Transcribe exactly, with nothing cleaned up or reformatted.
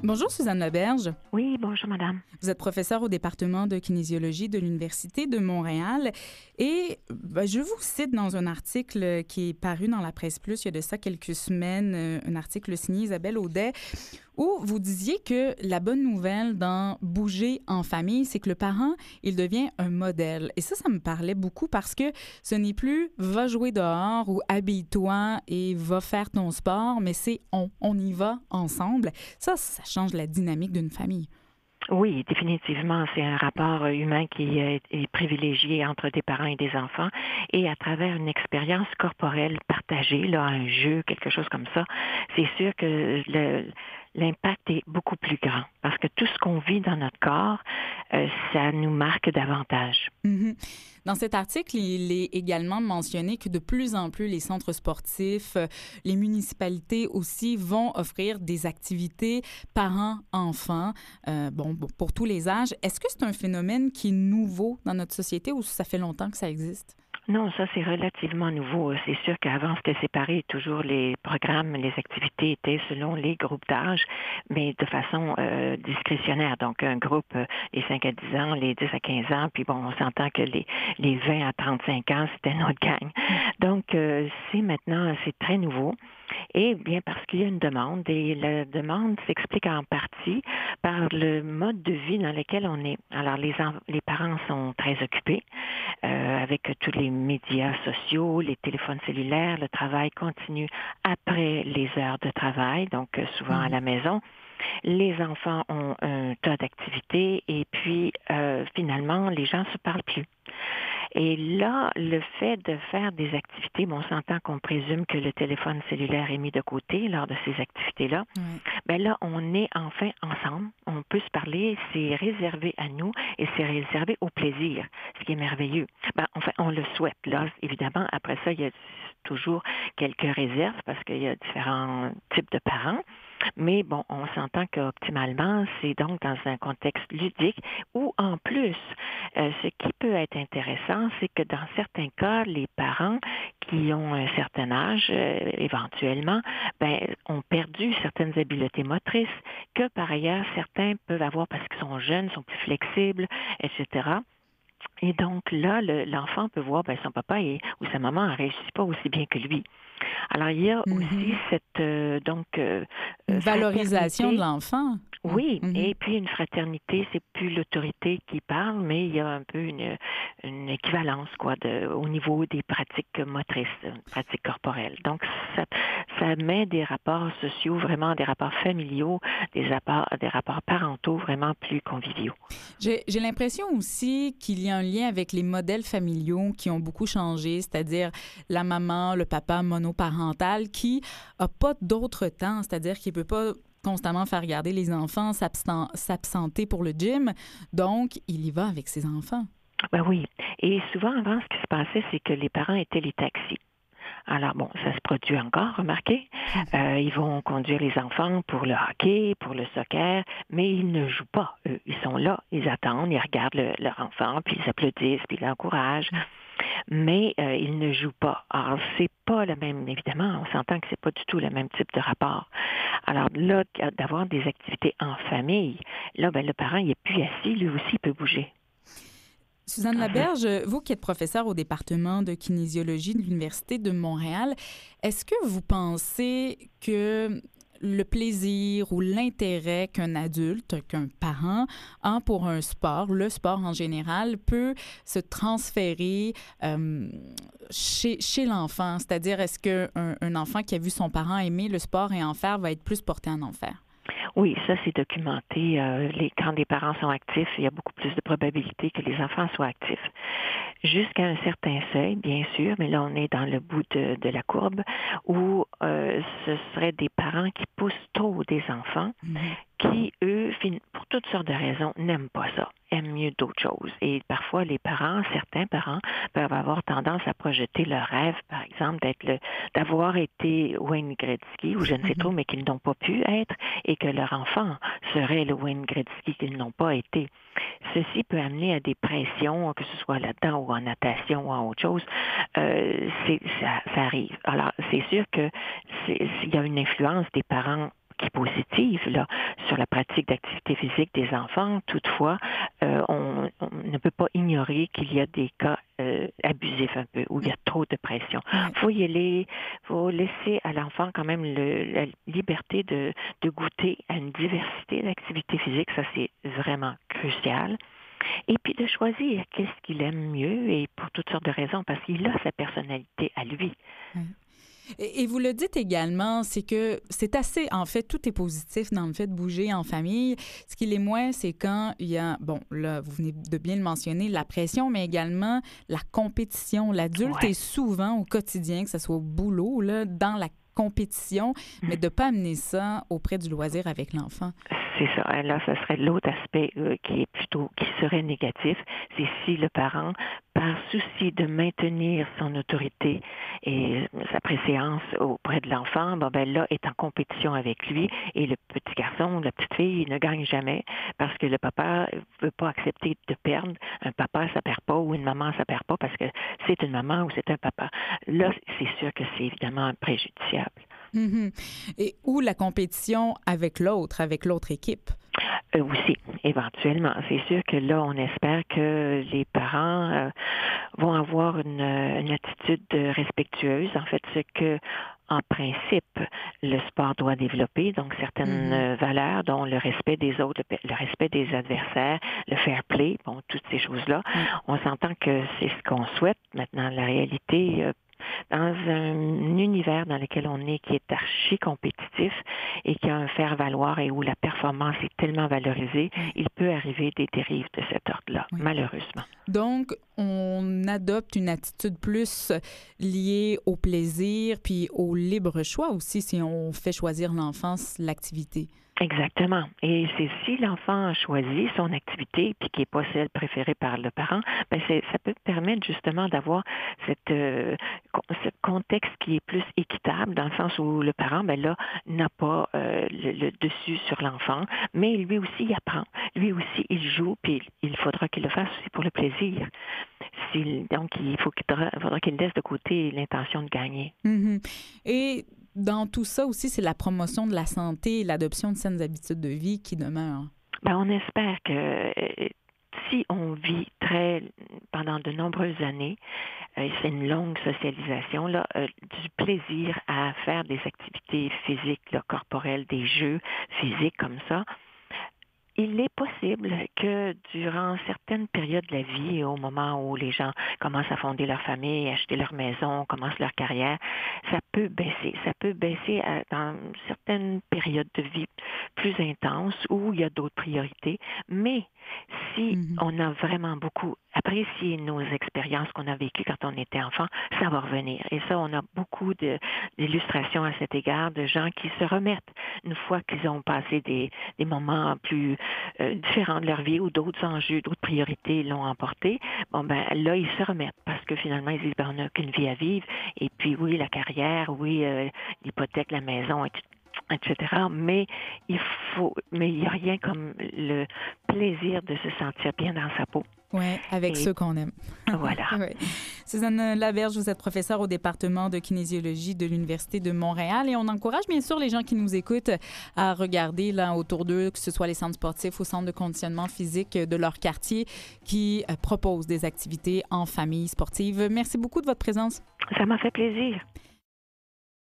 Bonjour Suzanne Laberge. Oui, bonjour madame. Vous êtes professeure au département de kinésiologie de l'Université de Montréal et ben, je vous cite dans un article qui est paru dans la Presse Plus il y a de ça quelques semaines, un article signé Isabelle Audet, où vous disiez que la bonne nouvelle dans bouger en famille, c'est que le parent, il devient un modèle. Et ça, ça me parlait beaucoup parce que ce n'est plus « va jouer dehors » ou « habille-toi et va faire ton sport », mais c'est « on ». On y va ensemble. Ça, ça change la dynamique d'une famille. Oui, définitivement, c'est un rapport humain qui est, est privilégié entre des parents et des enfants, et à travers une expérience corporelle partagée, là, un jeu, quelque chose comme ça, c'est sûr que le, l'impact est beaucoup plus grand, parce que tout ce qu'on vit dans notre corps, euh, ça nous marque davantage. Mm-hmm. Dans cet article, il est également mentionné que de plus en plus les centres sportifs, les municipalités aussi vont offrir des activités parents-enfants, euh, bon, pour tous les âges. Est-ce que c'est un phénomène qui est nouveau dans notre société ou ça fait longtemps que ça existe? Non, ça c'est relativement nouveau. C'est sûr qu'avant c'était séparé, toujours les programmes, les activités étaient selon les groupes d'âge, mais de façon euh, discrétionnaire. Donc un groupe, euh, les cinq à dix ans, les dix à quinze ans, puis bon, on s'entend que les, les vingt à trente-cinq ans, c'était notre gang. Donc euh, c'est maintenant, c'est très nouveau. Et bien parce qu'il y a une demande, et la demande s'explique en partie par le mode de vie dans lequel on est. Alors les, en- les parents sont très occupés euh, avec tous les médias sociaux, les téléphones cellulaires, le travail continue après les heures de travail, donc euh, souvent à la maison. Les enfants ont un tas d'activités et puis euh, finalement, les gens se parlent plus. Et là, le fait de faire des activités, bon, on s'entend qu'on présume que le téléphone cellulaire est mis de côté lors de ces activités-là. Oui. Ben là, on est enfin ensemble, on peut se parler, c'est réservé à nous et c'est réservé au plaisir, ce qui est merveilleux. Ben, enfin, on le souhaite, là, évidemment. Après ça, il y a toujours quelques réserves parce qu'il y a différents types de parents. Mais bon, on s'entend qu'optimalement, c'est donc dans un contexte ludique où, en plus, euh, ce qui peut être intéressant, c'est que dans certains cas, les parents qui ont un certain âge, euh, éventuellement, ben, ont perdu certaines habiletés motrices que, par ailleurs, certains peuvent avoir parce qu'ils sont jeunes, sont plus flexibles, et cetera. Et donc là, le, l'enfant peut voir, ben, son papa et, ou sa maman ne réussit pas aussi bien que lui. Alors, il y a aussi Mm-hmm. cette euh, donc euh, Une valorisation de fraternité. l'enfant. Oui, Mm-hmm. et puis une fraternité, c'est plus l'autorité qui parle, mais il y a un peu une, une équivalence quoi, de, au niveau des pratiques motrices, pratiques corporelles. Donc, ça, ça met des rapports sociaux, vraiment des rapports familiaux, des rapports, des rapports parentaux vraiment plus conviviaux. J'ai, j'ai l'impression aussi qu'il y a un lien avec les modèles familiaux qui ont beaucoup changé, c'est-à-dire la maman, le papa monoparental qui a pas d'autre temps, c'est-à-dire qu'il peut pas constamment faire regarder les enfants, s'absent- s'absenter pour le gym, donc il y va avec ses enfants. Ben oui. Et souvent, avant, ce qui se passait, c'est que les parents étaient les taxis. Alors, bon, ça se produit encore, remarquez. Euh, ils vont conduire les enfants pour le hockey, pour le soccer, mais ils ne jouent pas, eux. Ils sont là, ils attendent, ils regardent le- leur enfant, puis ils applaudissent, puis ils l'encouragent. Mais euh, ils ne jouent pas. Alors, c'est pas le même, évidemment, on s'entend que c'est pas du tout le même type de rapport. Alors là, d'avoir des activités en famille, là, ben, le parent, il est plus assis, lui aussi, il peut bouger. Suzanne Laberge, vous qui êtes professeure au département de kinésiologie de l'Université de Montréal, est-ce que vous pensez que le plaisir ou l'intérêt qu'un adulte, qu'un parent a pour un sport, le sport en général, peut se transférer euh, chez, chez l'enfant? C'est-à-dire, est-ce qu'un un enfant qui a vu son parent aimer le sport et en faire va être plus porté à en faire? Oui, ça c'est documenté. Euh, les, quand les parents sont actifs, il y a beaucoup plus de probabilité que les enfants soient actifs. Jusqu'à un certain seuil, bien sûr, mais là on est dans le bout de, de la courbe, où euh, ce seraient des parents qui poussent trop des enfants, mm-hmm. qui, eux, pour toutes sortes de raisons, n'aiment pas ça, aiment mieux d'autres choses. Et parfois, les parents, certains parents, peuvent avoir tendance à projeter leur rêve, par exemple, d'être le, d'avoir été Wayne Gretzky, ou je ne sais trop, mais qu'ils n'ont pas pu être, et que leur enfant serait le Wayne Gretzky qu'ils n'ont pas été. Ceci peut amener à des pressions, que ce soit là-dedans ou en natation ou en autre chose. Euh, c'est, ça, ça arrive. Alors, c'est sûr que c'est, il y a une influence des parents qui est positive là, sur la pratique d'activité physique des enfants. Toutefois, euh, on, on ne peut pas ignorer qu'il y a des cas euh, abusifs un peu, où il y a trop de pression. Il faut y aller, faut laisser à l'enfant quand même le, la liberté de, de goûter à une diversité d'activités physiques. Ça, c'est vraiment crucial. Et puis de choisir qu'est-ce qu'il aime mieux et pour toutes sortes de raisons, parce qu'il a sa personnalité à lui. Oui. Et, et vous le dites également, c'est que c'est assez, en fait, tout est positif dans le fait de bouger en famille. Ce qui l'est moins, c'est quand il y a, bon, là, vous venez de bien le mentionner, la pression, mais également la compétition. L'adulte Ouais. est souvent au quotidien, que ce soit au boulot, là, dans la compétition, mmh. mais de ne pas amener ça auprès du loisir avec l'enfant. C'est ça. Là, ce serait l'autre aspect euh, qui est plutôt, qui serait négatif, c'est si le parent, par souci de maintenir son autorité et sa préséance auprès de l'enfant, bon, ben là, est en compétition avec lui et le petit garçon ou la petite fille ne gagne jamais parce que le papa ne veut pas accepter de perdre. Un papa, ça perd pas ou une maman, ça perd pas parce que c'est une maman ou c'est un papa. Là, c'est sûr que c'est évidemment préjudiciable. Mm-hmm. Et ou la compétition avec l'autre, avec l'autre équipe. Euh, aussi, éventuellement. C'est sûr que là, on espère que les parents euh, vont avoir une, une attitude respectueuse. En fait, ce que, en principe, le sport doit développer, donc certaines mm-hmm. valeurs, dont le respect des autres, le, le respect des adversaires, le fair play, bon, toutes ces choses-là. Mm-hmm. On s'entend que c'est ce qu'on souhaite. Maintenant, la réalité, euh, dans un univers dans lequel on est, qui est archi compétitif et qui a un faire-valoir et où la performance est tellement valorisée, oui. il peut arriver des dérives de cet ordre-là, oui. malheureusement. Donc, on adopte une attitude plus liée au plaisir puis au libre choix aussi, si on fait choisir l'enfant l'activité. Exactement. Et c'est si l'enfant a choisi son activité puis qui n'est pas celle préférée par le parent, ben c'est, ça peut permettre justement d'avoir cette, euh, ce contexte qui est plus équitable dans le sens où le parent, ben là, n'a pas euh, le, le dessus sur l'enfant, mais lui aussi il apprend. Lui aussi il joue puis il faudra qu'il le fasse aussi pour le plaisir. S'il, donc il faut qu'il faudra qu'il laisse de côté l'intention de gagner. Mm-hmm. Et dans tout ça aussi, c'est la promotion de la santé et l'adoption de saines habitudes de vie qui demeurent. Ben, on espère que euh, si on vit très pendant de nombreuses années, euh, c'est une longue socialisation, là, euh, du plaisir à faire des activités physiques, là, corporelles, des jeux physiques comme ça. Il est possible que durant certaines périodes de la vie, au moment où les gens commencent à fonder leur famille, acheter leur maison, commencent leur carrière, ça peut baisser. Ça peut baisser à, dans certaines périodes de vie plus intenses où il y a d'autres priorités. Mais si mm-hmm. on a vraiment beaucoup apprécié nos expériences qu'on a vécues quand on était enfant, ça va revenir. Et ça, on a beaucoup de, d'illustrations à cet égard de gens qui se remettent une fois qu'ils ont passé des, des moments plus euh, différents de leur vie ou d'autres enjeux, d'autres priorités l'ont emporté. Bon, ben là, ils se remettent parce que finalement, ils disent, ben, on n'a qu'une vie à vivre. Et puis, oui, la carrière, oui, euh, l'hypothèque, la maison, et et cetera. Mais il faut, mais il n'y a rien comme le plaisir de se sentir bien dans sa peau. Oui, avec et, ceux qu'on aime. Voilà. Oui. Suzanne Laberge, vous êtes professeure au département de kinésiologie de l'Université de Montréal et on encourage bien sûr les gens qui nous écoutent à regarder là autour d'eux, que ce soit les centres sportifs ou centres de conditionnement physique de leur quartier qui proposent des activités en famille sportive. Merci beaucoup de votre présence. Ça m'a fait plaisir.